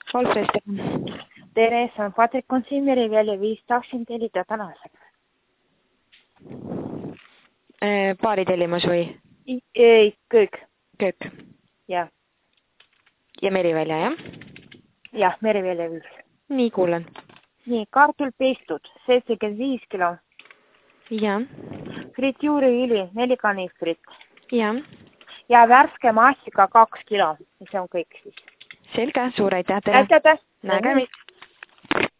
Olfrist. Tere, see on Patrik Konsimiri välja 5 tahtsin tellida tänaseks. Baaritellimus või? Ei, köök. Köök. Jah. Ja Merivälja, jah? Jah, Merivälja 5. Nii, kuulen. Nii, kartul pestud 75 kilo. Ja. Frituuriõli 4 kanistrit. Ja. Ja värske massika 2 kilo. See on kõik siis. Selge, suur aitäh teile. Aitäh. Nägemist.